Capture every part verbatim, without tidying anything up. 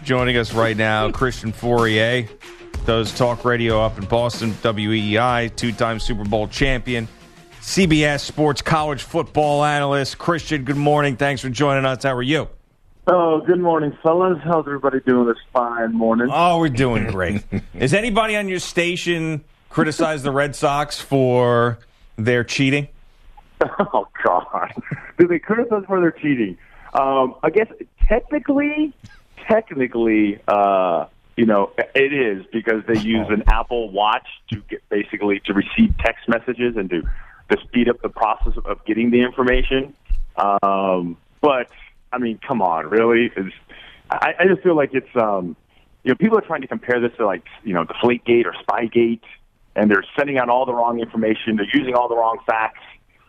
joining us right now, Christian Fauria, does talk radio up in Boston, W E E I, two-time Super Bowl champion, C B S Sports college football analyst. Christian, good morning. Thanks for joining us. How are you? Oh, good morning, fellas. How's everybody doing this fine morning? Oh, we're doing great. Is anybody on your station criticize the Red Sox for their cheating? Oh, God. Do they criticize for their cheating? Um, I guess technically, technically, uh, you know, it is because they use an Apple Watch to get basically to receive text messages and to, to speed up the process of, of getting the information. Um, but... I mean, come on, really? It's, I, I just feel like it's, um, you know, people are trying to compare this to, like, you know, Deflategate or Spygate, and they're sending out all the wrong information. They're using all the wrong facts.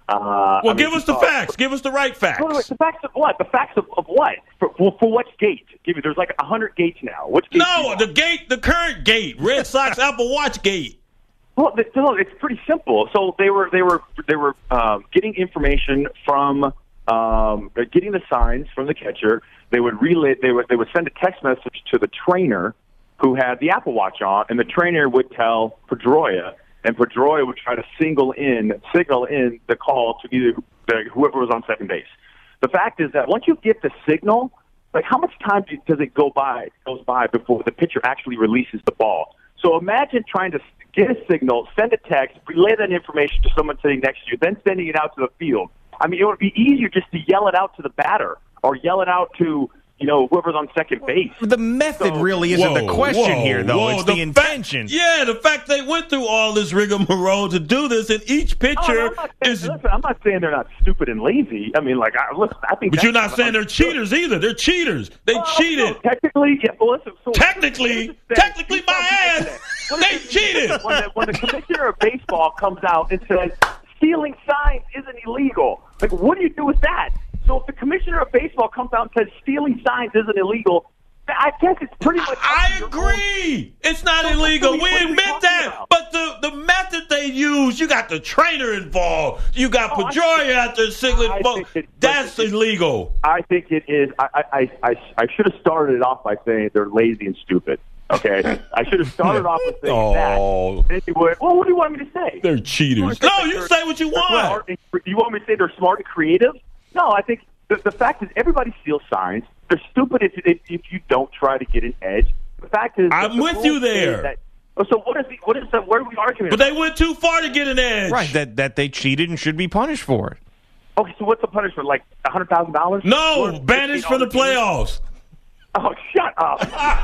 Uh, well, I give mean, us the uh, facts. Give us the right facts. Wait, wait, the facts of what? The facts of, of what? For, for, for what gate? Give me. There's like a hundred gates now. Which gate? No, the gate, the current gate, Red Sox Apple Watch gate. Well, the, no, it's pretty simple. So they were, they were, they were um, getting information from. Um, getting the signs from the catcher. They would relay. They would they would send a text message to the trainer who had the Apple Watch on, and the trainer would tell Pedroia, and Pedroia would try to single in, signal in the call to either the, whoever was on second base. The fact is that once you get the signal, like how much time do, does it go by goes by before the pitcher actually releases the ball? So imagine trying to get a signal, send a text, relay that information to someone sitting next to you, then sending it out to the field. I mean, it would be easier just to yell it out to the batter or yell it out to, you know, whoever's on second base. The method so, really isn't whoa, the question whoa, here, though. Whoa, it's the, the intention. Fact, yeah, the fact they went through all this rigmarole to do this, and each pitcher oh, no, I'm not saying, is. Listen, I'm not saying they're not stupid and lazy. I mean, like, I, listen, I think. But you're not saying they're cheaters either. They're cheaters. They well, cheated. No, technically, yeah. Well, listen, so technically, technically, my ass. They cheated. When the, when the commissioner of baseball comes out and says stealing signs isn't illegal, like, what do you do with that? So if the commissioner of baseball comes out and says stealing signs isn't illegal, I guess it's pretty much. I agree. It's not so illegal. We, we admit that. About? But the, the method they use, you got the trainer involved. You got oh, Pedroia out there signaling. That's it, illegal. I think it is. I, I, I, I should have started it off by saying they're lazy and stupid. Okay, I should have started off with saying oh. that. Anyway, well, what do you want me to say? They're cheaters. No, you say what you want. And, you want me to say they're smart and creative? No, I think the, the fact is everybody steals signs. They're stupid if, if if you don't try to get an edge. The fact is, I'm the with you there. That, so what is the, what is the, what are we arguing? But about? They went too far to get an edge. Right, that that they cheated and should be punished for it. Okay, so what's the punishment? Like a hundred thousand dollars? No, banished from the playoffs. Oh, shut up.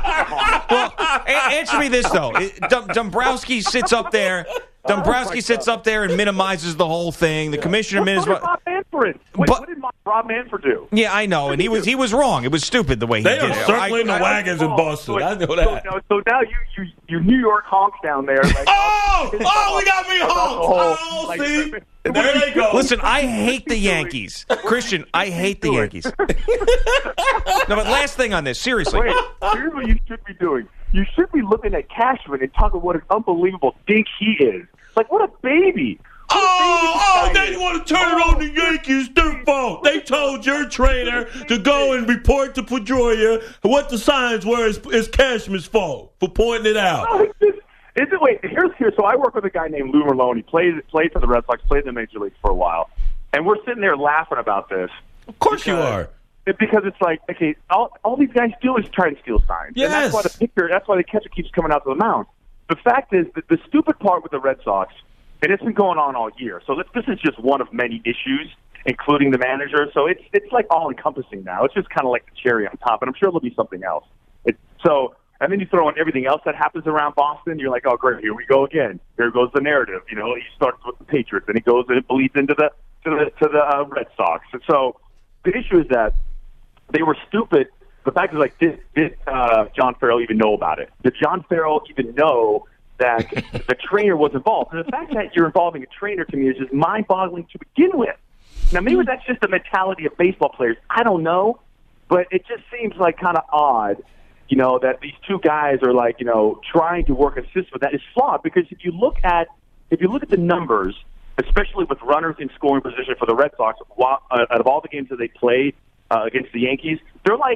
Well, a- answer me this, though. Dom- Dombrowski sits up there. Dombrowski oh sits up there and minimizes the whole thing. The commissioner what minimizes. Rob Manfred? Wait, but, what did Rob Manfred do? Yeah, I know, and he was he was wrong. It was stupid the way he they did it. They are circling I, the I, wagons I, in Boston. So, I know that. So, so now you, you, you New York honks down there. Like, oh, oh, we got me honks. Oh, like, see? There they go. Listen, I hate the Yankees. Christian, I hate the Yankees. No, but last thing on this, seriously. Wait, here's what you should be doing. You should be looking at Cashman and talking what an unbelievable dink he is. Like, what a baby. What oh, a oh, now you want to turn it on the Yankees. Their fault. They told your trainer to go and report to Pedroia what the signs were is, is Cashman's fault for pointing it out. No, it's just, it's, wait, here's here. So I work with a guy named Lou Merlone. He played, played for the Red Sox, played in the Major Leagues for a while. And we're sitting there laughing about this. Of course because, you are. It, because it's like, okay, all, all these guys do is try to steal signs. Yes. And that's why the pitcher, that's why the catcher keeps coming out to the mound. The fact is that the stupid part with the Red Sox, and it's been going on all year. So this, this is just one of many issues, including the manager. So it's it's like all encompassing now. It's just kind of like the cherry on top, and I'm sure there'll be something else. It, so and then you throw in everything else that happens around Boston. You're like, oh great, here we go again. Here goes the narrative. You know, he starts with the Patriots, and he goes and it bleeds into the to the to the uh, Red Sox. And so the issue is that they were stupid. The fact is, like, did did uh, John Farrell even know about it? Did John Farrell even know that the trainer was involved? And the fact that you're involving a trainer to me is just mind-boggling to begin with. Now, maybe that's just the mentality of baseball players. I don't know, but it just seems like kind of odd, you know, that these two guys are like, you know, trying to work a system that is flawed. Because if you look at if you look at the numbers, especially with runners in scoring position for the Red Sox, out of all the games that they played uh, against the Yankees, they're like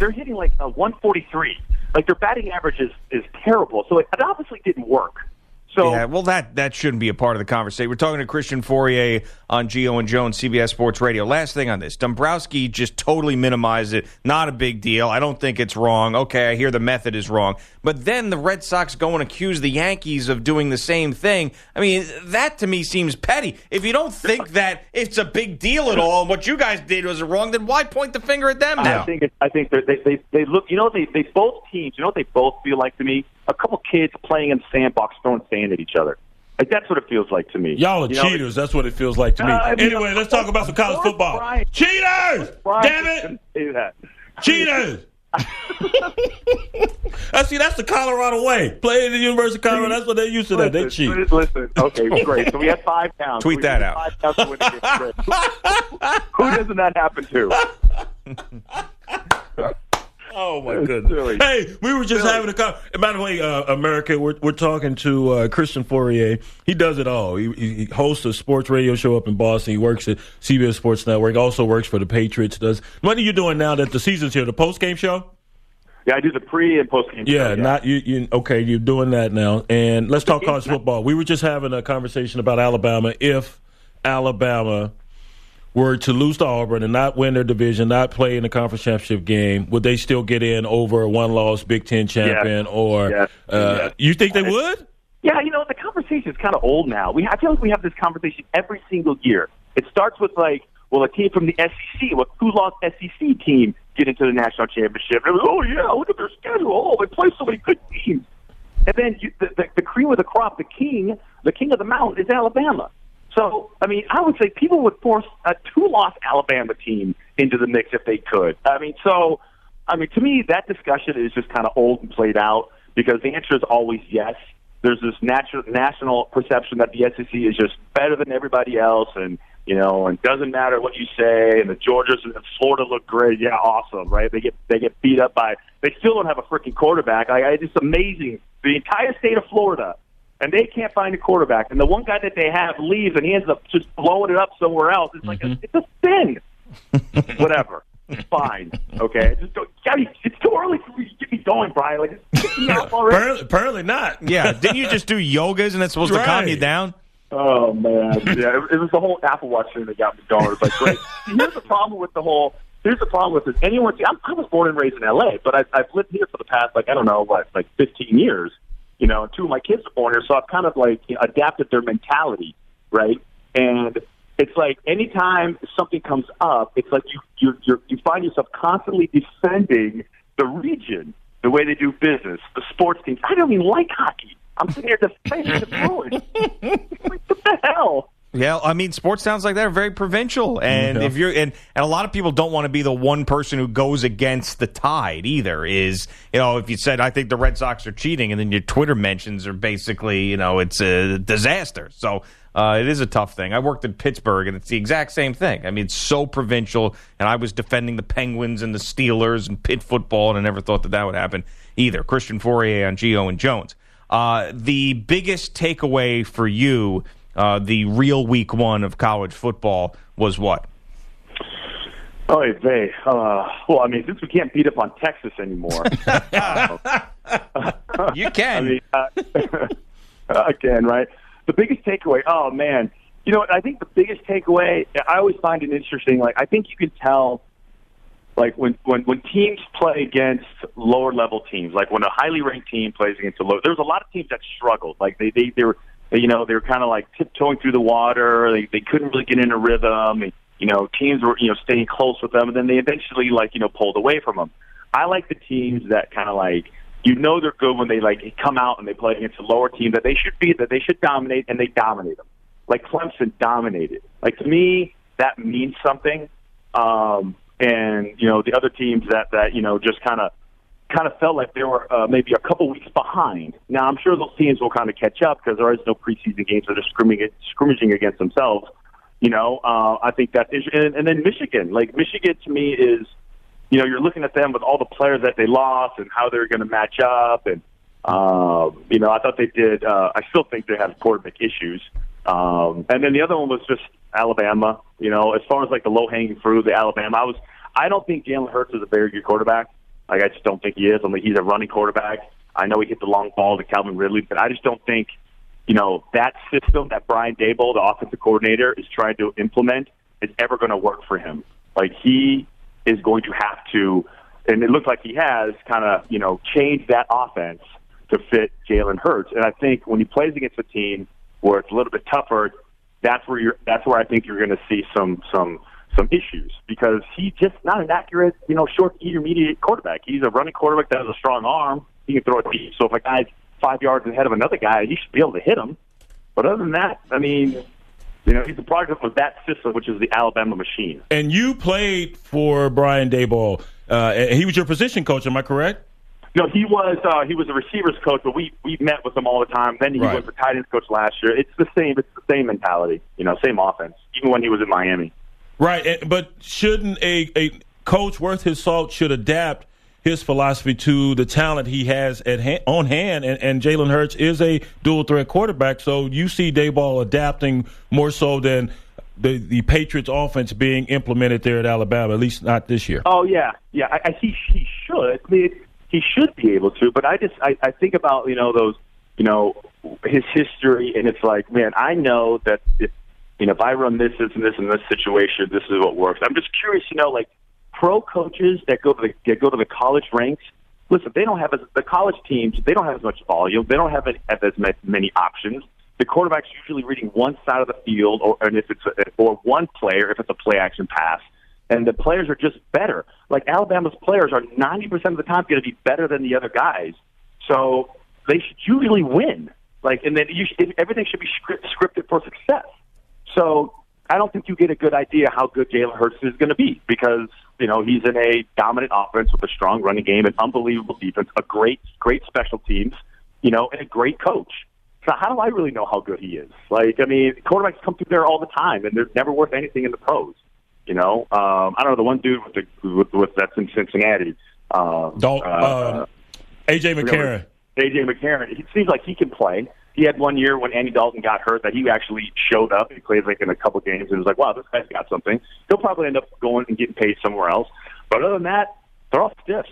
they're hitting like a one forty-three. Like their batting average is, is terrible. So it, it obviously didn't work. So, yeah, well, that, that shouldn't be a part of the conversation. We're talking to Christian Fourier on Gio and Jones, C B S Sports Radio. Last thing on this. Dombrowski just totally minimized it. Not a big deal. I don't think it's wrong. Okay, I hear the method is wrong. But then the Red Sox go and accuse the Yankees of doing the same thing. I mean, that to me seems petty. If you don't think that it's a big deal at all and what you guys did was wrong, then why point the finger at them now? I think, it, I think they, they, they look, you know, they, they both teams, you know what they both feel like to me? A couple kids playing in the sandbox throwing sand at each other. Like, that's what it feels like to me. Y'all are you cheaters. Know? That's what it feels like to me. Uh, I mean, anyway, let's talk about some college football. Brian, cheaters! Brian Damn it! Do that. Cheaters! I see. That's the Colorado way. Play at the University of Colorado. That's what they used to. Listen, that they cheat. Listen. Okay, great. So we had five pounds. Tweet we that out. Five pounds to win the game. Who doesn't that happen to? Oh, my goodness. Silly. Hey, we were just silly. having a conversation. By the way, uh, America, we're, we're talking to uh, Christian Fourier. He does it all. He, he hosts a sports radio show up in Boston. He works at C B S Sports Network, also works for the Patriots. Does What are you doing now that the season's here, the post-game show? Yeah, I do the pre- and post-game yeah, show. Yeah, not you, you. Okay, you're doing that now. And let's talk college football. We were just having a conversation about Alabama. If Alabama were to lose to Auburn and not win their division, not play in the conference championship game, would they still get in over a one-loss Big Ten champion? Yes. Or yes. Uh, yes. You think they would? Yeah, you know, the conversation is kind of old now. We I feel like we have this conversation every single year. It starts with, like, well, a team from the S E C, what two-loss S E C team get into the national championship? And it was, oh, yeah, look at their schedule. Oh, they play so many good teams. And then you, the, the, the cream of the crop, the king, the king of the mountain is Alabama. So, I mean, I would say people would force a two-loss Alabama team into the mix if they could. I mean, so, I mean, to me, that discussion is just kind of old and played out because the answer is always yes. There's this natural, national perception that the S E C is just better than everybody else and, you know, and doesn't matter what you say, and the Georgias and Florida look great. Yeah, awesome, right? They get they get beat up by – they still don't have a freaking quarterback. I, I, it's amazing. The entire state of Florida – and they can't find a quarterback. And the one guy that they have leaves, and he ends up just blowing it up somewhere else. It's like, mm-hmm. a, it's a sin. Whatever. It's fine. Okay? Just don't, it's too early for you to get me going, Brian. Like, it's me out already. Apparently, apparently not. Yeah. Didn't you just do yoga? Isn't that supposed right. to calm you down? Oh, man. Yeah, it, it was the whole Apple Watch thing that got me going. It was like, great. Here's the problem with the whole – here's the problem with this. Anyone – I was born and raised in L A, but I, I've lived here for the past, like, I don't know, what, like fifteen years. You know, two of my kids are born here, so I've kind of like you know, adapted their mentality, right? And it's like anytime something comes up, it's like you you you you find yourself constantly defending the region, the way they do business, the sports teams. I don't even like hockey. I'm sitting here defending the Bruins. Like, what the hell? Yeah, I mean, sports towns like that are very provincial, and yeah. if you're and, and a lot of people don't want to be the one person who goes against the tide either. Is you know, if you said I think the Red Sox are cheating, and then your Twitter mentions are basically you know it's a disaster. So uh, it is a tough thing. I worked in Pittsburgh, and it's the exact same thing. I mean, it's so provincial, and I was defending the Penguins and the Steelers and Pitt football, and I never thought that that would happen either. Christian Fourier on Gio and Jones. Uh, the biggest takeaway for you. Uh, the real week one of college football was what? Oh, hey, uh, well, I mean, since we can't beat up on Texas anymore. uh, you can. I mean, uh, again, right? The biggest takeaway, oh, man. You know, I think the biggest takeaway, I always find it interesting. Like, I think you can tell, like, when, when, when teams play against lower-level teams, like when a highly ranked team plays against a low, there was a lot of teams that struggled. Like, they, they, they were, you know, they were kind of like tiptoeing through the water. They, they couldn't really get in a rhythm. And, you know, teams were, you know, staying close with them, and then they eventually, like, you know, pulled away from them. I like the teams that kind of like, you know, they're good when they, like, come out and they play against a lower team that they should be, that they should dominate, and they dominate them. Like Clemson dominated. Like, to me, that means something. Um, and, you know, the other teams that, that you know, just kind of, kind of felt like they were uh, maybe a couple weeks behind. Now, I'm sure those teams will kind of catch up because there is no preseason games, so they're scrimmaging, scrimmaging against themselves. You know, uh, I think that's interesting. And, and then Michigan. Like, Michigan, to me, is, you know, you're looking at them with all the players that they lost and how they're going to match up. And, uh, you know, I thought they did. Uh, I still think they have quarterback issues. Um, and then the other one was just Alabama. You know, as far as, like, the low-hanging fruit, the Alabama, I was, I don't think Jalen Hurts is a very good quarterback. Like, I just don't think he is. I mean, he's a running quarterback. I know he hit the long ball to Calvin Ridley, but I just don't think, you know, that system that Brian Daboll, the offensive coordinator, is trying to implement is ever going to work for him. Like, he is going to have to, and it looks like he has, kind of, you know, change that offense to fit Jalen Hurts. And I think when he plays against a team where it's a little bit tougher, that's where you're. That's where I think you're going to see some some some issues, because he's just not an accurate, you know, short intermediate quarterback. He's a running quarterback that has a strong arm. He can throw it deep. So if a guy's five yards ahead of another guy, he should be able to hit him. But other than that, I mean, you know, he's a product of that system, which is the Alabama machine. And you played for Brian Daboll. Uh, he was your position coach, am I correct? No, he was uh, he was a receivers coach, but we we met with him all the time. Then he right. went for tight ends coach last year. It's the same. It's the same mentality, you know, same offense, even when he was in Miami. Right, but shouldn't a, a coach worth his salt should adapt his philosophy to the talent he has at hand, on hand, and, and Jalen Hurts is a dual-threat quarterback, so you see Daboll adapting more so than the, the Patriots' offense being implemented there at Alabama, at least not this year. Oh, yeah. Yeah, I, I he, he should. I mean, he should be able to, but I just I, I think about, you know, those, you know, his history, and it's like, man, I know that if, you know, if I run this, this, and this in this situation, this is what works. I'm just curious to know, like, pro coaches that go to the that go to the college ranks. Listen, they don't have as, the college teams. They don't have as much volume. They don't have, it, have as many options. The quarterback's usually reading one side of the field, or and if it's a, or one player if it's a play action pass, and the players are just better. Like, Alabama's players are ninety percent of the time going to be better than the other guys, so they should usually win. Like, and then you should, everything should be script, scripted for success. So I don't think you get a good idea how good Jalen Hurts is going to be, because, you know, he's in a dominant offense with a strong running game, an unbelievable defense, a great, great special teams, you know, and a great coach. So how do I really know how good he is? Like, I mean, quarterbacks come through there all the time, and they're never worth anything in the pros. You know, um, I don't know, the one dude with the with, with that's in Cincinnati, uh, Don't, uh, uh, A J McCarron. A J McCarron. It seems like he can play. He had one year when Andy Dalton got hurt that he actually showed up. He played like in a couple games and was like, wow, this guy's got something. He'll probably end up going and getting paid somewhere else. But other than that, they're all stiffs.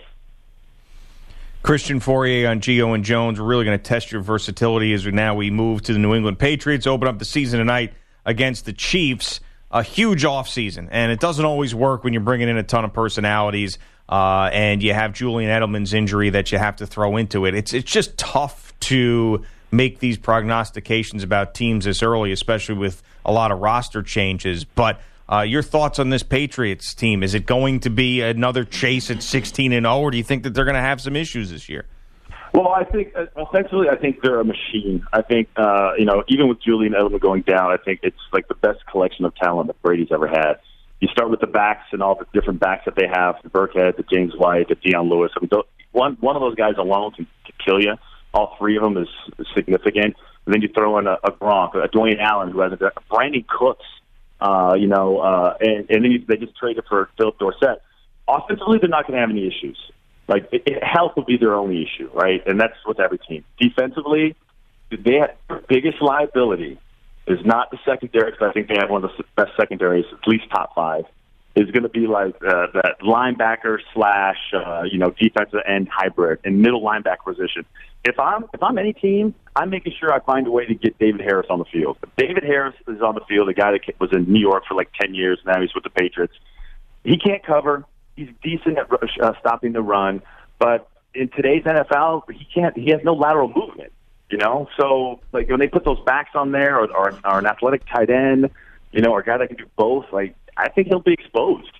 Christian Fauria on Gio and Jones. We're really going to test your versatility as we now we move to the New England Patriots. Open up the season tonight against the Chiefs. A huge offseason, and it doesn't always work when you're bringing in a ton of personalities uh, and you have Julian Edelman's injury that you have to throw into it. It's it's just tough to make these prognostications about teams this early, especially with a lot of roster changes. But uh, your thoughts on this Patriots team? Is it going to be another chase at sixteen and oh, or do you think that they're going to have some issues this year? Well, I think uh, essentially, I think they're a machine. I think, uh, you know, even with Julian Edelman going down, I think it's like the best collection of talent that Brady's ever had. You start with the backs and all the different backs that they have, the Burkhead, the James White, the Deion Lewis. I mean, one, one of those guys alone can, can kill you. All three of them is, is significant. And then you throw in a, a Gronk, a Dwayne Allen, who has a, a Brandon Cooks, uh, you know, uh, and, and then you, they just traded for Philip Dorsett. Offensively, they're not going to have any issues. Like, it, it, health will be their only issue, right? And that's with every team. Defensively, they have, their biggest liability is not the secondary, because I think they have one of the best secondaries, at least top five. Is going to be like uh, that linebacker slash, uh, you know, defensive end hybrid and middle linebacker position. If I'm if I'm any team, I'm making sure I find a way to get David Harris on the field. If David Harris is on the field, the guy that was in New York for like ten years, now he's with the Patriots. He can't cover. He's decent at uh, stopping the run, but in today's N F L, he can't. He has no lateral movement, you know. So, like, when they put those backs on there, or, or, or an athletic tight end, you know, or a guy that can do both, like, I think he'll be exposed.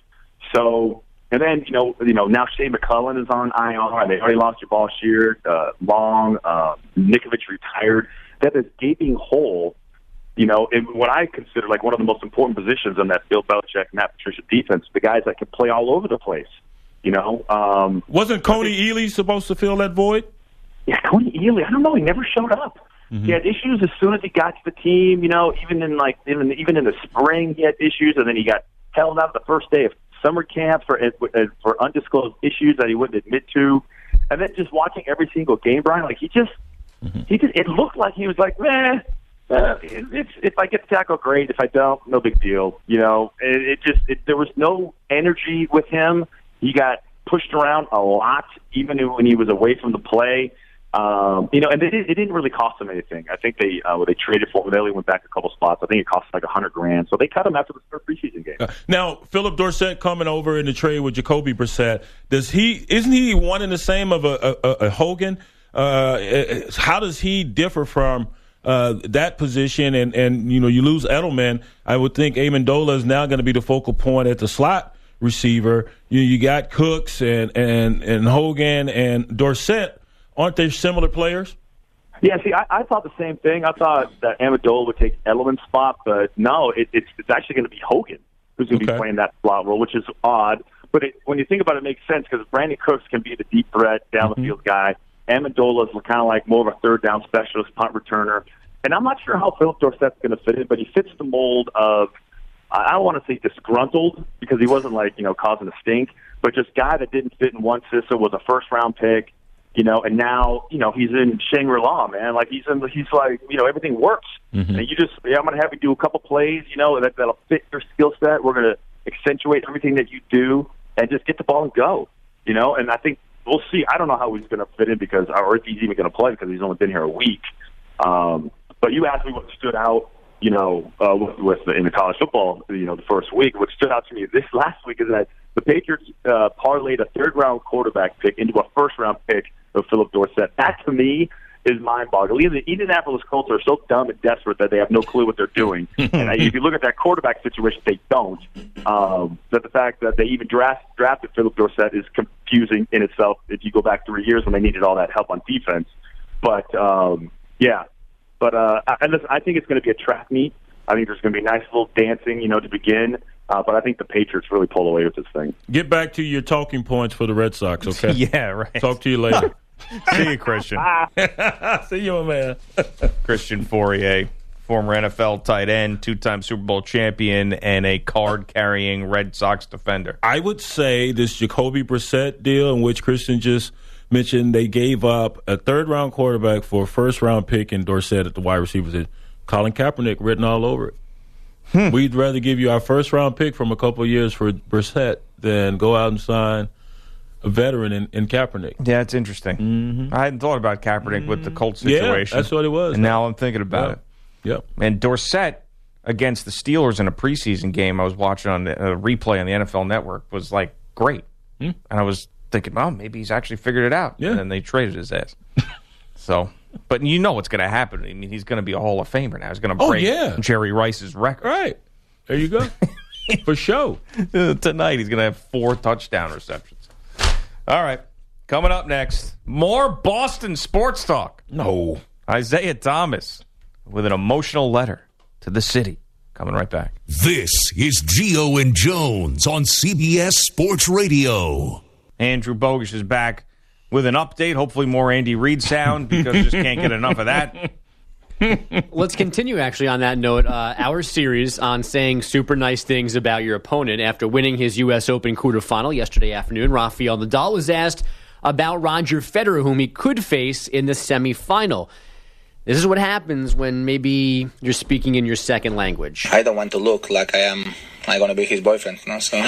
So, and then you know, you know, now Shea McCullough is on I R. They already lost your ball shear, uh, Long, uh, Nikovich retired. That is gaping hole. You know, in what I consider like one of the most important positions on that Bill Belichick, Matt Patricia defense, the guys that can play all over the place. You know, um, wasn't Coney Ely supposed to fill that void? Yeah, Coney Ely. I don't know. He never showed up. Mm-hmm. He had issues as soon as he got to the team. You know, even in like even even in the spring, he had issues, and then he got held out the first day of summer camp for for undisclosed issues that he wouldn't admit to. And then just watching every single game, Brian, like he just mm-hmm. he just it looked like he was like, man. Uh, it, it's, if I get the tackle, great. If I don't, no big deal. You know, it, it just it, there was no energy with him. He got pushed around a lot, even when he was away from the play. Um, you know, and they did, it didn't really cost them anything. I think they uh, they traded for him. They only went back a couple spots. I think it cost like a hundred grand. So they cut him after the third preseason game. Uh, now, Philip Dorsett coming over in the trade with Jacoby Brissett. Does he isn't he one and the same of a, a, a Hogan? Uh, how does he differ from uh, that position? And, and you know, you lose Edelman. I would think Amendola is now going to be the focal point at the slot receiver. You you got Cooks and and and Hogan and Dorsett. Aren't they similar players? Yeah, see, I, I thought the same thing. I thought that Amendola would take Edelman's spot, but no, it, it's it's actually going to be Hogan who's going to Okay. be playing that slot role, which is odd. But it, when you think about it, it makes sense because Brandon Cooks can be the deep threat, down Mm-hmm. the field guy. Amendola is kind of like more of a third down specialist, punt returner. And I'm not sure how Philip Dorsett's going to fit in, but he fits the mold of, I don't want to say disgruntled because he wasn't like, you know, causing a stink, but just guy that didn't fit in one system, was a first round pick. You know, and now, you know, he's in Shangri-La, man. Like, he's in, he's like, you know, everything works. Mm-hmm. And you just, yeah, I'm going to have you do a couple plays, you know, that, that'll fit your skill set. We're going to accentuate everything that you do and just get the ball and go, you know. And I think we'll see. I don't know how he's going to fit in because, or if he's even going to play because he's only been here a week. Um, but you asked me what stood out, you know, uh, with, with the, in the college football, you know, the first week. What stood out to me this last week is that the Patriots uh, parlayed a third-round quarterback pick into a first-round pick of Philip Dorsett. That, to me, is mind-boggling. The Indianapolis Colts are so dumb and desperate that they have no clue what they're doing. And if you look at that quarterback situation, they don't. Um, that the fact that they even draft, drafted Philip Dorsett is confusing in itself if you go back three years when they needed all that help on defense. But, um, yeah. But uh, and listen, I think it's going to be a track meet. I think there's going to be nice little dancing, you know, to begin. Uh, but I think the Patriots really pull away with this thing. Get back to your talking points for the Red Sox, okay? Yeah, right. Talk to you later. See you, Christian. See you, my man. Christian Fourier, former N F L tight end, two-time Super Bowl champion, and a card-carrying Red Sox defender. I would say this Jacoby Brissett deal in which Christian just mentioned they gave up a third-round quarterback for a first-round pick in Dorsett at the wide receivers. Colin Kaepernick written all over it. Hmm. We'd rather give you our first-round pick from a couple of years for Brissett than go out and sign a veteran in, in Kaepernick. Yeah, it's interesting. Mm-hmm. I hadn't thought about Kaepernick mm-hmm. with the Colts situation. Yeah, that's what it was. And now I'm thinking about yeah. it. Yep. And Dorsett against the Steelers in a preseason game I was watching on the uh, replay on the N F L Network was, like, great. Hmm. And I was thinking, oh, maybe he's actually figured it out. Yeah. And then they traded his ass. So, but you know what's going to happen. I mean, he's going to be a Hall of Famer now. He's going to break oh, yeah. Jerry Rice's record. Right. There you go. For sure. Tonight he's going to have four touchdown receptions. All right. Coming up next, more Boston sports talk. No. Isaiah Thomas with an emotional letter to the city. Coming right back. This is Gio and Jones on C B S Sports Radio. Andrew Bogusch is back with an update. Hopefully more Andy Reid sound because just can't get enough of that. Let's continue, actually, on that note. Uh, our series on saying super nice things about your opponent after winning his U S Open quarterfinal yesterday afternoon. Rafael Nadal was asked about Roger Federer, whom he could face in the semifinal. This is what happens when maybe you're speaking in your second language. I don't want to look like I am I'm going to be his boyfriend, no? So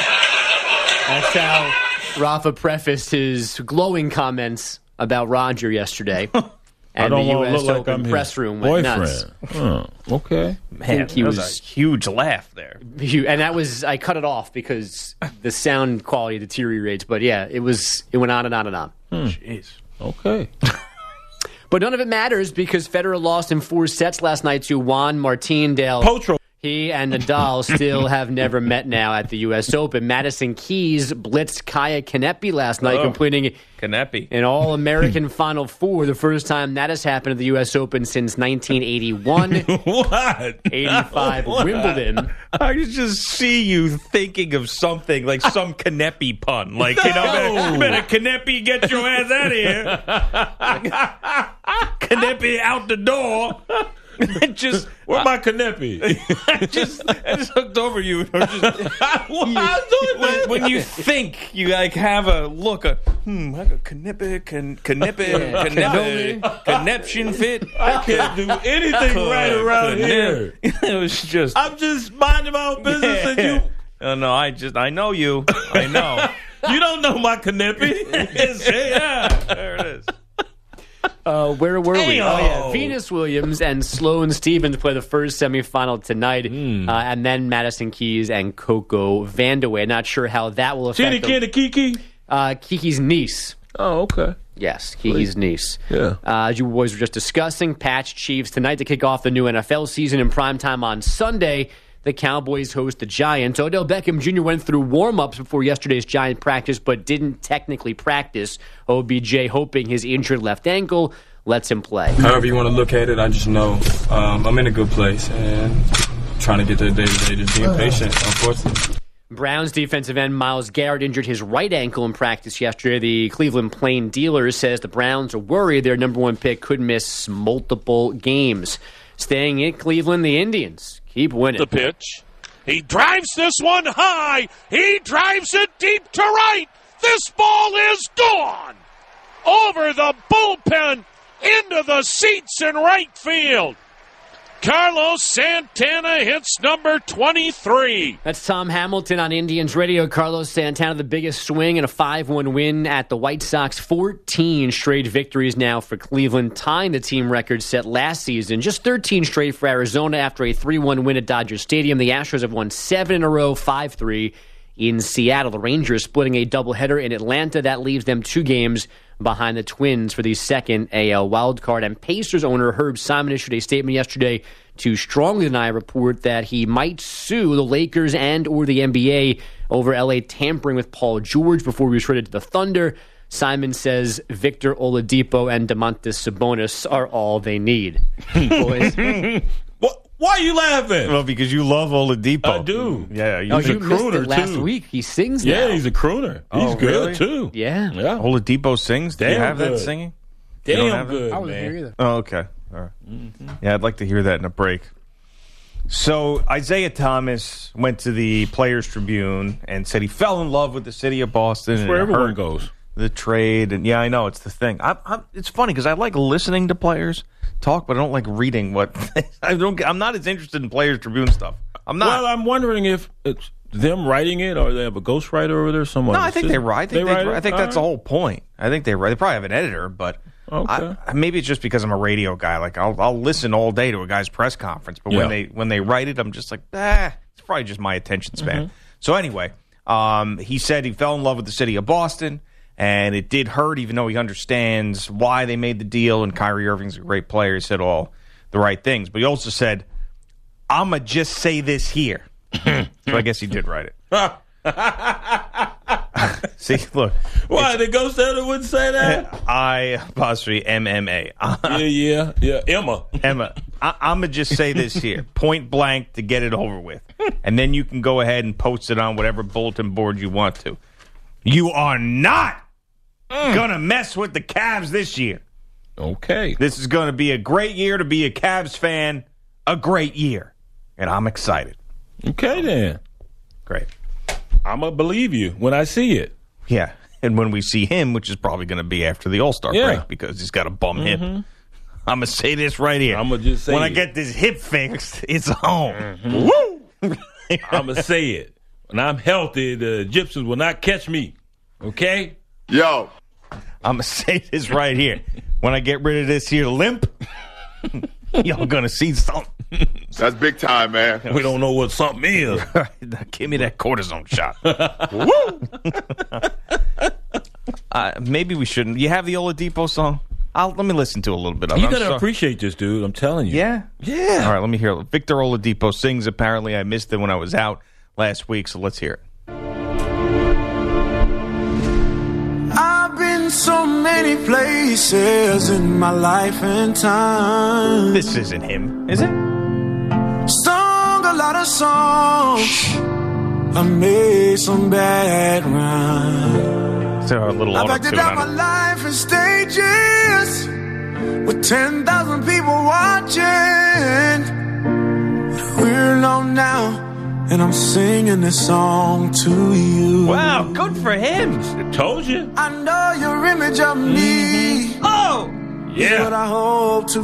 that's how Rafa prefaced his glowing comments about Roger yesterday. And I don't the want U to S look Open like I'm press his room went boyfriend. nuts. Huh. Okay. Man, he that was, was a huge laugh there. And that was, I cut it off because the sound quality deteriorates. But yeah, it was, it went on and on and on. Hmm. Jeez. Okay. But none of it matters because Federer lost in four sets last night to Juan Martín del Potro. He and Nadal still have never met now at the U S Open. Madison Keys blitzed Kaya Kanepi last night, oh, completing Kanepi. an All-American Final Four, the first time that has happened at the U S Open since nineteen eighty-one. What? eighty-five What? Wimbledon. I just see you thinking of something like some Kanepi pun. Like, you know, No. better, better Kanepi get your ass out of here. Kanepi out the door. just Where my Kanepi? I just I just hooked over you. I'm just, What? I'm doing that. when, when you think you like have a look, a hmm, like a Kanepi, can Kanepi, Yeah. Kanepi, conneption fit. I can't do anything right around here. It was just. I'm just minding my own business, and you. Oh, no, I just I know you. I know. You don't know my Canepi. Yeah, there it is. Uh, where were we? Damn. Oh, yeah. Venus Williams and Sloane Stephens play the first semifinal tonight, mm. uh, and then Madison Keys and Coco Vandeweghe. Not sure how that will affect Jenny Kid, Kiki? Uh, Kiki's niece. Oh, okay. Yes, Kiki's niece. Yeah. Uh, as you boys were just discussing, Pats Chiefs tonight to kick off the new N F L season in primetime on Sunday. The Cowboys host the Giants. Odell Beckham Junior went through warm-ups before yesterday's Giant practice, but didn't technically practice. O B J hoping his injured left ankle lets him play. However you want to look at it, I just know um, I'm in a good place and trying to get there day to day, just being patient, unfortunately. Browns defensive end Myles Garrett injured his right ankle in practice yesterday. The Cleveland Plain Dealer says the Browns are worried their number one pick could miss multiple games. Staying in Cleveland, the Indians keep winning. The pitch. He drives this one high. He drives it deep to right. This ball is gone. Over the bullpen, into the seats in right field. Carlos Santana hits number twenty-three. That's Tom Hamilton on Indians Radio. Carlos Santana, the biggest swing in a five one win at the White Sox. fourteen straight victories now for Cleveland, tying the team record set last season. Just thirteen straight for Arizona after a three one win at Dodger Stadium. The Astros have won seven in a row, five three in Seattle. The Rangers splitting a doubleheader in Atlanta. That leaves them two games behind the Twins for the second A L wildcard. And Pacers owner Herb Simon issued a statement yesterday to strongly deny a report that he might sue the Lakers and or the N B A over L A tampering with Paul George before he was traded to the Thunder. Simon says Victor Oladipo and Domantas Sabonis are all they need. Boys. What? Why are you laughing? Well, because you love Oladipo. I do. Yeah, Oh, he's you a missed crooner it last too. week. He sings Yeah, now. he's a crooner. He's Oh, good really? too. Yeah. Yeah. Oladipo sings. Do you Damn have that good. singing? You don't Damn have it? good, I wasn't man. here either. Oh, okay. All right. Yeah, I'd like to hear that in a break. So Isaiah Thomas went to the Players Tribune and said he fell in love with the city of Boston. That's and where it everyone hurt goes. The trade, and yeah, I know it's the thing. I, I, it's funny because I like listening to players talk, but I don't like reading what I don't. get- I'm not as interested in Players Tribune stuff. I'm not. Well, I'm wondering if it's them writing it or they have a ghostwriter over there. Someone. no, I think they write. I think, they write I it? think All that's the right. whole point. I think they write. They probably have an editor, but Okay. I, maybe it's just because I'm a radio guy. Like I'll, I'll listen all day to a guy's press conference, but Yeah. when they when they write it, I'm just like, ah, it's probably just my attention span. Mm-hmm. So anyway, um, he said he fell in love with the city of Boston, and it did hurt, even though he understands why they made the deal. And Kyrie Irving's a great player. He said all the right things, but he also said, "I'ma just say this here." So I guess he did write it. See, look. Why the ghost editor wouldn't say that? I apostrophe M M A. yeah, yeah, yeah. Emma. Emma, I, I'm going to just say this here, point blank to get it over with. And then you can go ahead and post it on whatever bulletin board you want to. You are not going to mess with the Cavs this year. Okay. This is going to be a great year to be a Cavs fan, a great year. And I'm excited. Okay, then. Great. I'm going to believe you when I see it. Yeah. And when we see him, which is probably going to be after the All-Star Yeah. break because he's got a bum hip. I'm going to say this right here. I'ma just say when I it. get this hip fixed, it's home. Woo! I'm going to say it. When I'm healthy, the Egyptians will not catch me. Okay? Yo. I'm going to say this right here. When I get rid of this here limp, y'all going to see something. That's big time, man. We don't know what something is. Now give me that cortisone shot. Woo! uh, maybe we shouldn't. You have the Oladipo song? I'll, let me listen to a little bit of it. You I'm got to sorry. appreciate this, dude. I'm telling you. Yeah? Yeah. All right, let me hear it. Victor Oladipo sings, apparently. I missed it when I was out last week, so let's hear it. I've been so many places in my life and time. This isn't him, is it? Sung a lot of songs. I made some bad rhymes. So a little I've acted auto-tune out my on it. life in stages with ten thousand people watching. We're alone now, and I'm singing this song to you. Wow, good for him. I told you. I know your image of me. Oh! Is what I hope to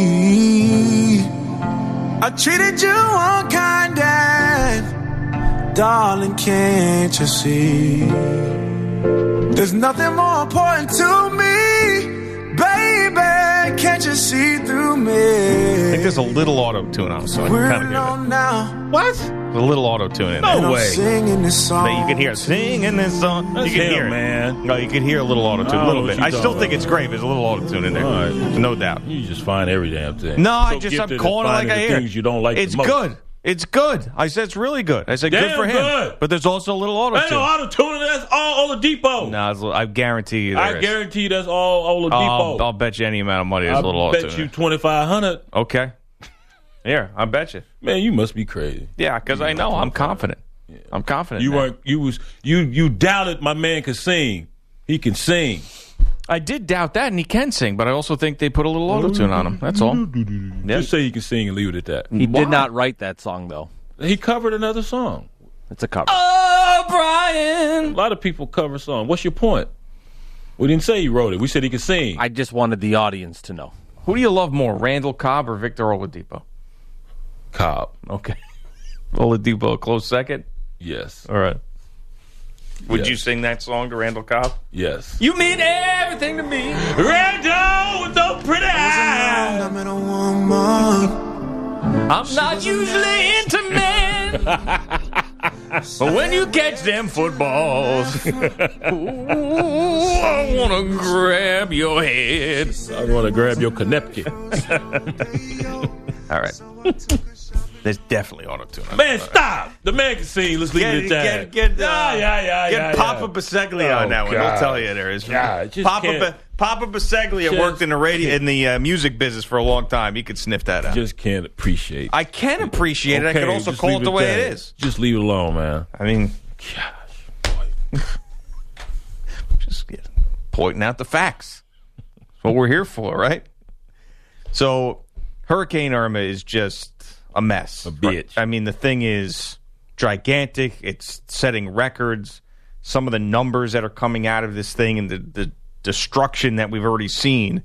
be. I treated you unkind and darling, can't you see? There's nothing more important to me, baby, can't you see through me? I think there's a little auto-tune on, so I We're can kind of hear alone it. now. What? There's a little auto-tune in No there. way. Singing this song. But you can hear it. Singing this song. That's you can him, hear it. man. No, you can hear a little auto-tune, I a don't little know bit. what I you're still talking think about. it's great. There's a little auto-tune in there. All right. No doubt. You just find every damn thing. No, I So just, I'm gifted at calling it like finding I the hear. things you don't like It's the most. good. It's good. I said it's really good. I said good Damn for him. good. But there's also a little auto-tune. Ain't no auto-tuning. That's all Oladipo. No, it's, I guarantee you there I is. guarantee that's all Oladipo. I'll, I'll bet you any amount of money there's I a little auto-tune. bet you in twenty-five hundred. there. Okay. Here, I bet you. Man, you must be crazy. Yeah, because I know. I'm confident. I'm confident. You now. weren't. You was. You you doubted my man could sing. He can sing. I did doubt that, and he can sing, but I also think they put a little auto-tune on him. That's all. Just say he can sing and leave it at that. He did not write that song, though. He covered another song. It's a cover. Oh, Brian! A lot of people cover songs. What's your point? We didn't say he wrote it. We said he could sing. I just wanted the audience to know. Who do you love more, Randall Cobb or Victor Oladipo? Cobb. Okay. Oladipo a close second? Yes. All right. Would Yes. you sing that song to Randall Cobb? Yes. You mean everything to me. Randall with those pretty eyes. I'm in a woman. I'm not usually into men. But when you catch them footballs, ooh, I want to grab your head. I want to grab your Konepke. All right. There's definitely auto-tune. Man, stop. The man can sing. Let's leave Get, it at that. get, get, uh, yeah, yeah, yeah, get yeah, Papa yeah. Biseglia Oh, on that one. God. I'll tell you there is. God, just Papa, can't- Ba- Papa Biseglia Just worked in the radio in the uh, music business for a long time. He could sniff that out. Just can't appreciate. I can appreciate it. I Okay, can also just call leave it the way at it that. is. Just leave it alone, man. I mean, Gosh, boy. just yeah, pointing out the facts. That's what we're here for, right? So, Hurricane Irma is just a mess. A bitch. I mean, the thing is gigantic. It's setting records. Some of the numbers that are coming out of this thing and the, the destruction that we've already seen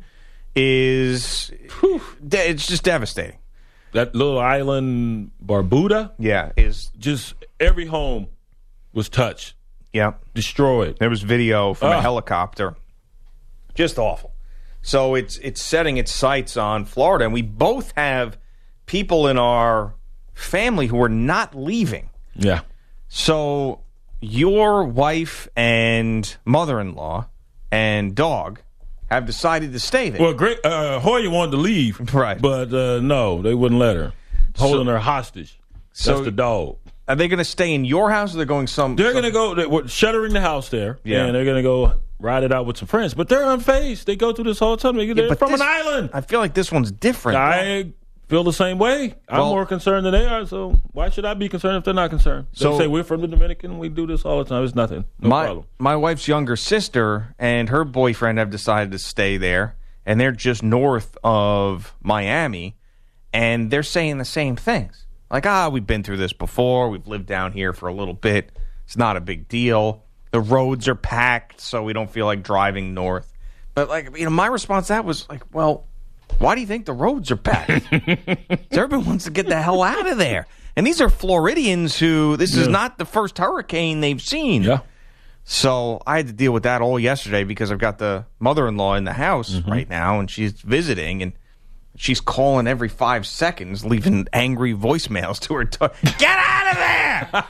is de- it's just devastating. That little island, Barbuda, Yeah, is just every home was touched, yeah. destroyed. There was video from a Ah. helicopter. Just awful. So it's it's setting its sights on Florida, and we both have people in our family who are not leaving. Yeah. So your wife and mother-in-law and dog have decided to stay there. Well, great. Uh, Hoya wanted to leave, Right. But uh, no, they wouldn't let her, holding So- her hostage. so- That's the dog. Are they going to stay in your house, or they're going some? They're some- going to go. They're we're shuttering the house there, Yeah. and they're going to go ride it out with some friends. But they're unfazed. They go through this whole time. They're Yeah, but from this- an island. I feel like this one's different. I feel the same way. I'm Well- more concerned than they are. So why should I be concerned if they're not concerned? They So- say we're from the Dominican. We do this all the time. It's nothing. No my problem. my wife's younger sister and her boyfriend have decided to stay there, and they're just north of Miami, and they're saying the same things. Like, ah, we've been through this before. We've lived down here for a little bit. It's not a big deal. The roads are packed, so we don't feel like driving north. But, like, you know, my response to that was like, well, why do you think the roads are packed? Everyone wants to get the hell out of there. And these are Floridians who, this is Yeah. not the first hurricane they've seen. Yeah. So I had to deal with that all yesterday because I've got the mother-in-law in the house right now, and she's visiting, and she's calling every five seconds, leaving angry voicemails to her. To- Get out of there!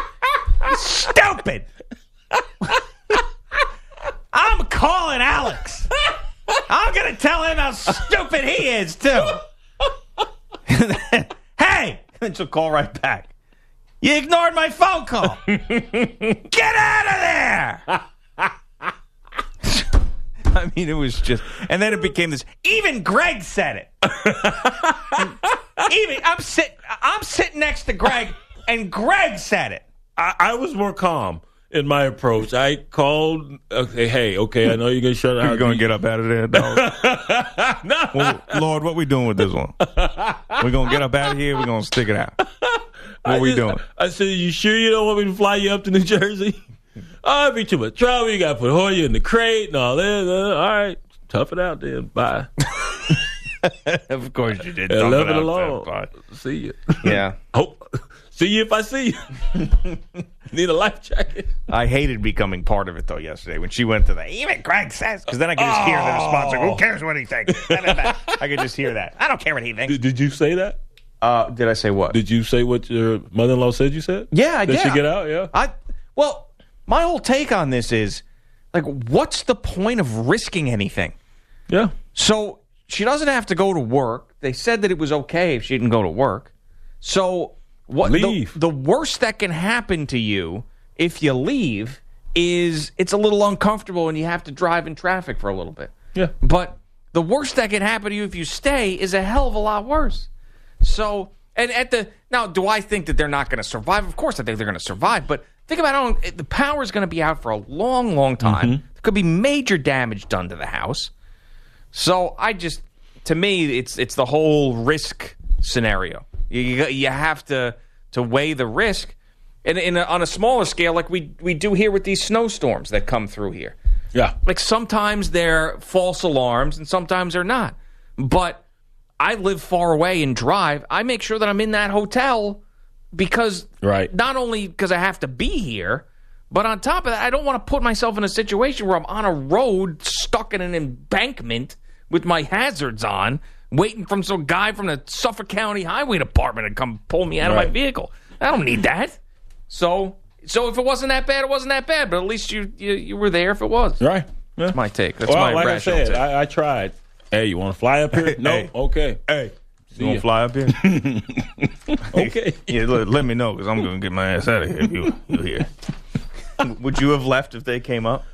Stupid! I'm calling Alex. I'm going to tell him how stupid he is, too. Hey! And she'll call right back. You ignored my phone call. Get out of there! I mean, it was just, and then it became this. Even Greg said it. Even I'm sit, I'm sitting next to Greg, and Greg said it. I, I was more calm in my approach. I called. Okay, hey, okay, I know you're gonna shut out. You're gonna get up out of there, dog. No, Well, Lord, what we doing with this one? We're gonna get up out of here. We're gonna stick it out. What I we just- doing? I said, you sure you don't want me to fly you up to New Jersey? Oh, it'd be too much trouble. You got to put Hoya in the crate and all that. Uh, all right, tough it out then. Bye. Of course you did. Yeah, left it alone. See you. Yeah. Hope. See you if I see you. Need a life jacket. I hated becoming part of it, though, yesterday when she went to the, even Greg says, because then I could just oh. hear the response. Like, who cares what he thinks? I could just hear that. I don't care what he thinks. Did, did you say that? Uh, did I say what? Did you say what your mother-in-law said you said? Yeah, I did. Did she get out? Yeah. I Well, my whole take on this is, like, what's the point of risking anything? Yeah. So she doesn't have to go to work. They said that it was okay if she didn't go to work. So what? Leave. The, the worst that can happen to you if you leave is it's a little uncomfortable and you have to drive in traffic for a little bit. Yeah. But the worst that can happen to you if you stay is a hell of a lot worse. So, and at the now, do I think that they're not going to survive? Of course, I think they're going to survive. But think about it, the power is going to be out for a long, long time. Mm-hmm. There could be major damage done to the house. So I just, to me, it's it's the whole risk scenario. You you have to to weigh the risk, and in a, on a smaller scale, like we we do here with these snowstorms that come through here. Yeah, like sometimes they're false alarms, and sometimes they're not. But I live far away and drive. I make sure that I'm in that hotel because right. not only because I have to be here, but on top of that, I don't want to put myself in a situation where I'm on a road stuck in an embankment with my hazards on, waiting for some guy from the Suffolk County Highway Department to come pull me out right. of my vehicle. I don't need that. So, so if it wasn't that bad, it wasn't that bad. But at least you you, you were there if it was. Right. Yeah. That's my take. That's well, my like rational I said, take. I, I tried. Hey, you want to fly up here? No. Hey. Okay. Hey. See you want to fly up here? Okay. Yeah, look, let me know because I'm going to get my ass out of here if you, you here. Would you have left if they came up?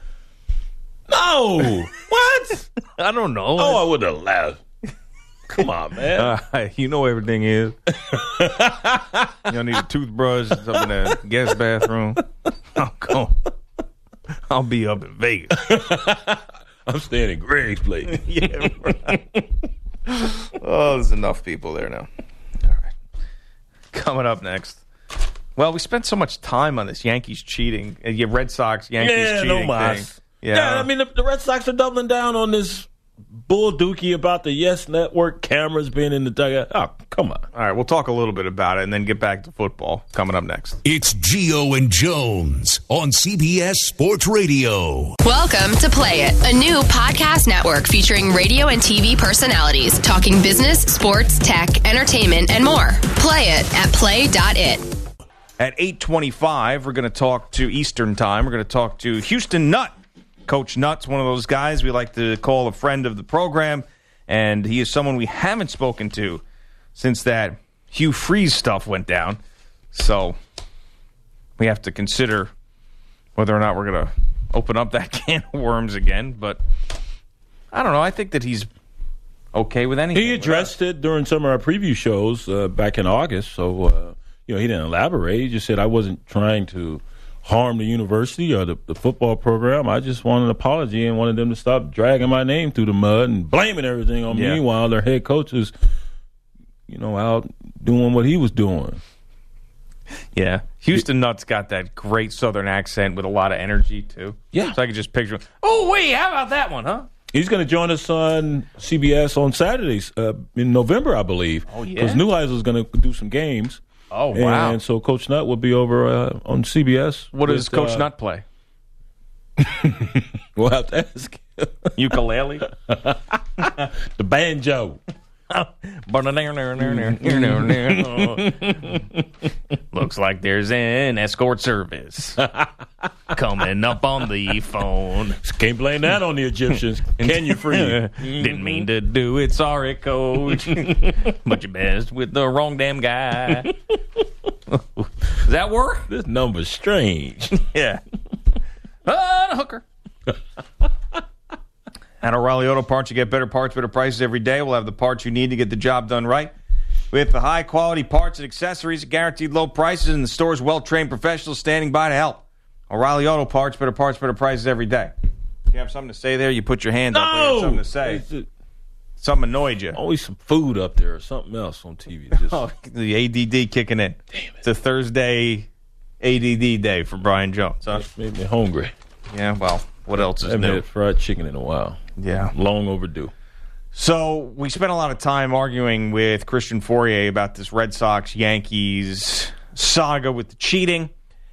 No. What? I don't know. Oh, I would have left. Come on, man. Uh, you know everything is. You don't need a toothbrush, something in the guest bathroom. I'll go. I'll be up in Vegas. I'm staying in Greg's place. Yeah, right. Oh, there's enough people there now. All right. Coming up next. Well, we spent so much time on this Yankees cheating. Uh, yeah, Red Sox, Yankees yeah, cheating no thing. Yeah. yeah, I mean, the, the Red Sox are doubling down on this bull dookie about the Yes Network cameras being in the dugout. Oh, come on. All right, we'll talk a little bit about it and then get back to football coming up next. It's Gio and Jones on C B S Sports Radio. Welcome to Play It, a new podcast network featuring radio and T V personalities talking business, sports, tech, entertainment, and more. Play it at play dot it. At eight twenty-five, we're going to talk to Eastern Time. We're going to talk to Houston Nutt. Coach Nutt's one of those guys we like to call a friend of the program, and he is someone we haven't spoken to since that Hugh Freeze stuff went down. So we have to consider whether or not we're going to open up that can of worms again. But I don't know. I think that he's okay with anything. He addressed it during some of our preview shows uh, back in August. So, uh, you know, he didn't elaborate. He just said, I wasn't trying to harm the university or the, the football program. I just wanted an apology and wanted them to stop dragging my name through the mud and blaming everything on yeah. me while their head coach is, you know, out doing what he was doing. Yeah. Houston Nutt's got that great Southern accent with a lot of energy, too. Yeah. So I could just picture him. Oh, wait, how about that one, huh? He's going to join us on C B S on Saturdays uh, in November, I believe. Oh, yeah? Because Neuheisel is going to do some games. Oh, wow. And so Coach Nutt will be over uh, on C B S. What with, does Coach uh, Nutt play? We'll have to ask. Ukulele? The banjo. Looks like there's an escort service coming up on the phone. Can't blame that on the Egyptians. Can you, Free? Didn't mean to do it. Sorry, Coach. But you messed with the wrong damn guy. Does that work? This number's strange. Yeah. Ah, a hooker. At O'Reilly Auto Parts, you get better parts, better prices every day. We'll have the parts you need to get the job done right. With the high-quality parts and accessories, guaranteed low prices, and the store's well-trained professionals standing by to help. O'Reilly Auto Parts, better parts, better prices every day. If you have something to say there, you put your hand no! up. You have something to say. Something annoyed you. Always some food up there or something else on T V. Just... Oh, the A D D kicking in. Damn it. It's a Thursday A D D day for Brian Jones. Huh? Made me hungry. Yeah, well, what else is I haven't new? had fried chicken in a while. Yeah. Long overdue. So we spent a lot of time arguing with Christian Fourier about this Red Sox-Yankees saga with the cheating,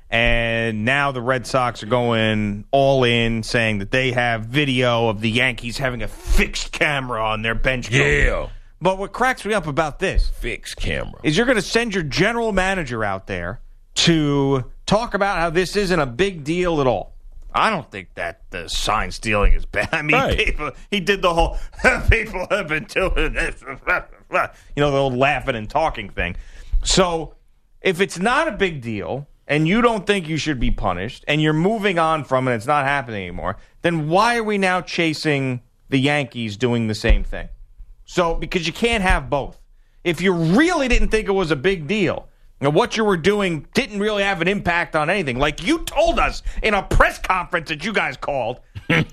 and now the Red Sox are going all in, saying that they have video of the Yankees having a fixed camera on their bench. Yeah. But what cracks me up about this fixed camera is you're going to send your general manager out there to talk about how this isn't a big deal at all. I don't think that the sign stealing is bad. I mean, right. people, he did the whole, people have been doing this, you know, the old laughing and talking thing. So if it's not a big deal and you don't think you should be punished and you're moving on from it, it's not happening anymore, then why are we now chasing the Yankees doing the same thing? So, because you can't have both. If you really didn't think it was a big deal, and what you were doing didn't really have an impact on anything, like you told us in a press conference that you guys called,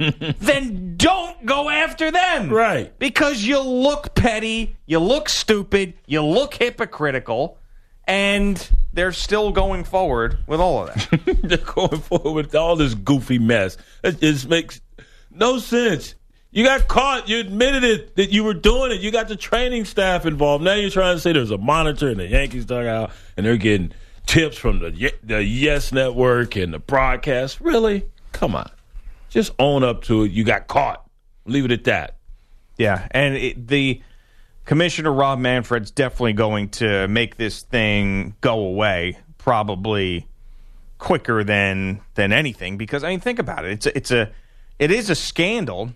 then don't go after them. Right. Because you look petty, you look stupid, you look hypocritical, and they're still going forward with all of that. They're going forward with all this goofy mess. It just makes no sense. You got caught. You admitted it that you were doing it. You got the training staff involved. Now you're trying to say there's a monitor in the Yankees dugout, and they're getting tips from the the Yes Network and the broadcast. Really? Come on. Just own up to it. You got caught. Leave it at that. Yeah, and it, the Commissioner Rob Manfred's definitely going to make this thing go away probably quicker than than anything because, I mean, think about it. It's a, it's a it is a scandal.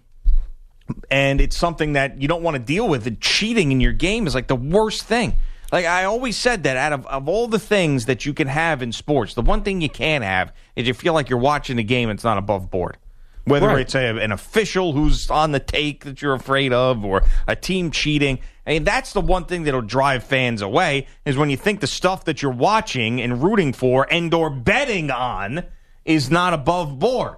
And it's something that you don't want to deal with. And cheating in your game is like the worst thing. Like I always said that out of, of all the things that you can have in sports, the one thing you can't have is you feel like you're watching a game and it's not above board. Whether right. it's a, an official who's on the take that you're afraid of or a team cheating. I mean, that's the one thing that'll drive fans away is when you think the stuff that you're watching and rooting for and or betting on is not above board.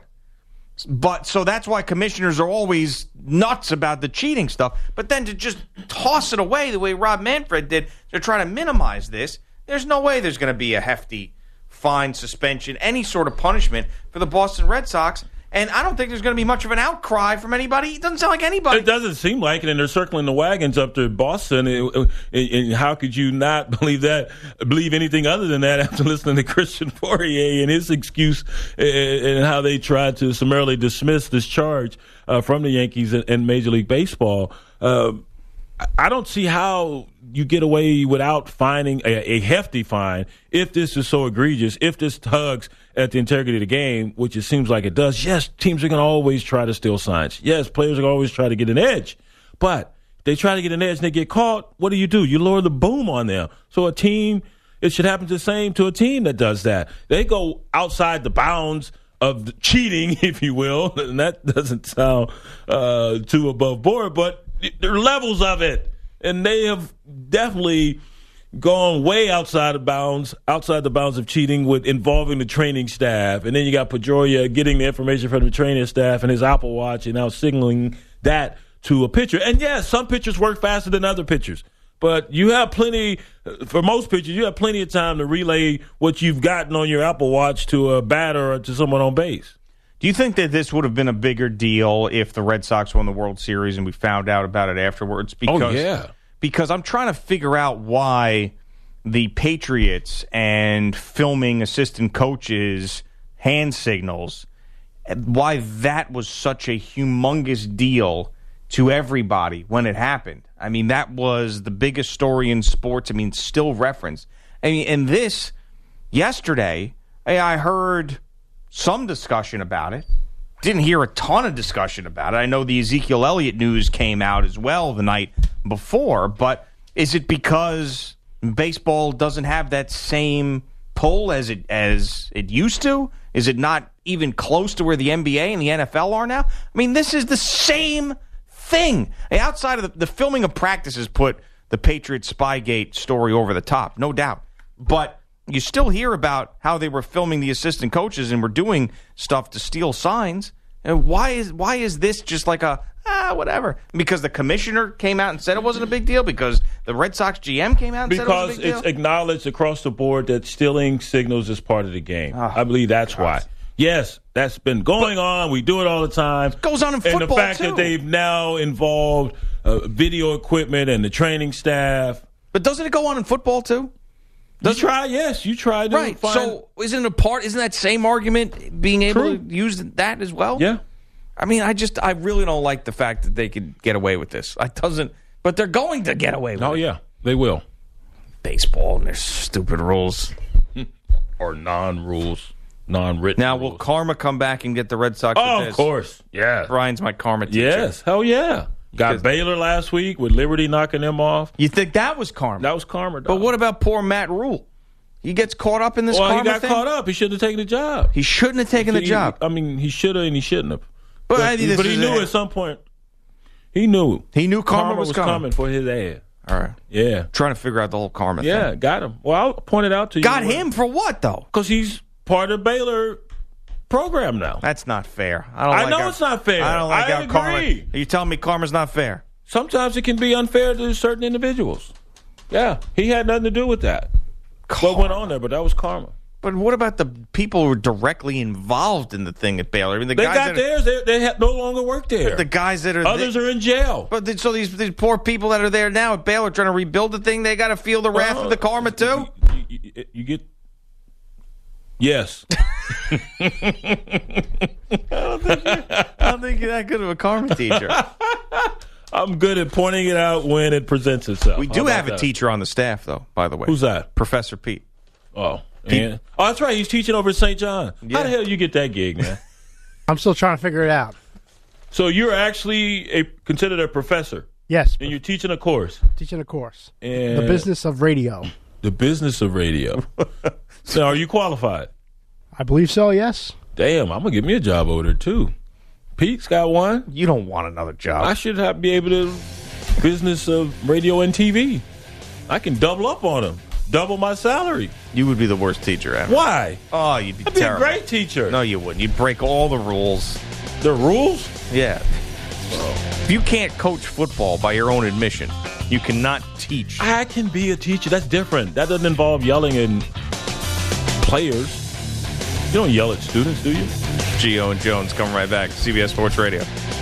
But so that's why commissioners are always nuts about the cheating stuff. But then to just toss it away the way Rob Manfred did to try to minimize this, there's no way there's going to be a hefty fine, suspension, any sort of punishment for the Boston Red Sox. And I don't think there's going to be much of an outcry from anybody. It doesn't sound like anybody. It doesn't seem like it, and they're circling the wagons up to Boston. And, and how could you not believe that, believe anything other than that after listening to Christian Fourier and his excuse and how they tried to summarily dismiss this charge uh, from the Yankees and Major League Baseball? Uh, I don't see how you get away without fining a, a hefty fine if this is so egregious, if this tugs at the integrity of the game, which it seems like it does. Yes, teams are going to always try to steal signs. Yes, players are going to always try to get an edge. But they try to get an edge and they get caught. What do you do? You lower the boom on them. So a team, it should happen the same to a team that does that. They go outside the bounds of the cheating, if you will, and that doesn't sound uh, too above board, but there are levels of it, and they have definitely gone way outside of bounds, outside the bounds of cheating with involving the training staff. And then you got Pedroia getting the information from the training staff and his Apple Watch and now signaling that to a pitcher. And, yes, some pitchers work faster than other pitchers. But you have plenty, for most pitchers, you have plenty of time to relay what you've gotten on your Apple Watch to a batter or to someone on base. Do you think that this would have been a bigger deal if the Red Sox won the World Series and we found out about it afterwards? Because, oh, yeah. Because I'm trying to figure out why the Patriots and filming assistant coaches' hand signals, why that was such a humongous deal to everybody when it happened. I mean, that was the biggest story in sports. I mean, still referenced. I mean, and this, yesterday, I heard some discussion about it. Didn't hear a ton of discussion about it. I know the Ezekiel Elliott news came out as well the night before, but is it because baseball doesn't have that same pull as it as it used to? Is it not even close to where the N B A and the N F L are now? I mean, this is the same thing. Outside of the, the filming of practices put the Patriots Spygate story over the top, no doubt. But you still hear about how they were filming the assistant coaches and were doing stuff to steal signs. And why is why is this just like a, ah, whatever? Because the commissioner came out and said it wasn't a big deal? Because the Red Sox G M came out and because said it was a big deal? Because it's acknowledged across the board that stealing signals is part of the game. Oh, I believe that's God. why. Yes, that's been going but on. We do it all the time. It goes on in football, And the fact too. that they've now involved uh, uh, video equipment and the training staff. But doesn't it go on in football too? Does you try? Yes, you try to right. find... So isn't it a part? Isn't that same argument being able True. to use that as well? Yeah. I mean, I just I really don't like the fact that they could get away with this. I doesn't, but they're going to get away with oh, it. Oh yeah, they will. Baseball and their stupid rules or non-rules, non-written. Now, rules. will karma come back and get the Red Sox? Oh, with this? of course. Yeah, Brian's my karma teacher. Yes, hell yeah. Got Baylor last week with Liberty knocking them off. You think that was karma? That was karma, dog. But what about poor Matt Rule? He gets caught up in this well, karma he got thing? caught up. He shouldn't have taken the job. He shouldn't have taken he, the job. I mean, he should have and he shouldn't have. But, But, I think this but he is knew a- at some point. He knew. He knew karma, Karma was, was coming. coming for his ass. All right. Yeah. Trying to figure out the whole karma Yeah, thing. got him. Well, I'll point it out to you. Got him for what, though? Because he's part of Baylor program now. That's not fair. I don't I like know how- it's not fair. I don't like I how karma. agree. Are you telling me karma's not fair? Sometimes it can be unfair to certain individuals. Yeah, he had nothing to do with that. What went on there, but that was karma. But what about the people who were directly involved in the thing at Baylor? I mean, the They guys got that theirs. They, they have no longer work there. Are, the guys that are Others are in jail. But the, so these these poor people that are there now at Baylor trying to rebuild the thing, they got to feel the wrath Well, of the karma too. You, you, you get yes. I don't think you're, I don't think you're that good of a karma teacher. I'm good at pointing it out when it presents itself. We How do about have a that? teacher on the staff, though. By the way, Who's that? Professor Pete. Oh, Pete. and, oh, that's right. He's teaching over at Saint John. Yeah. How the hell you get that gig, man? I'm still trying to figure it out. So you're actually a considered a professor, Yes, and you're teaching a course. teaching a course. And The business of radio. The business of radio. So, are you qualified? I believe so, yes. Damn, I'm gonna get me a job over there too. Pete's got one. You don't want another job. I should have be able to business of radio and T V. I can double up on them, double my salary. You would be the worst teacher ever. Why? Oh, you'd be I'd be terrible. a great teacher. No, you wouldn't. You'd break all the rules. The rules? Yeah. If you can't coach football by your own admission, you cannot teach. I can be a teacher. That's different. That doesn't involve yelling at players. You don't yell at students, do you? Gio and Jones coming right back. C B S Sports Radio.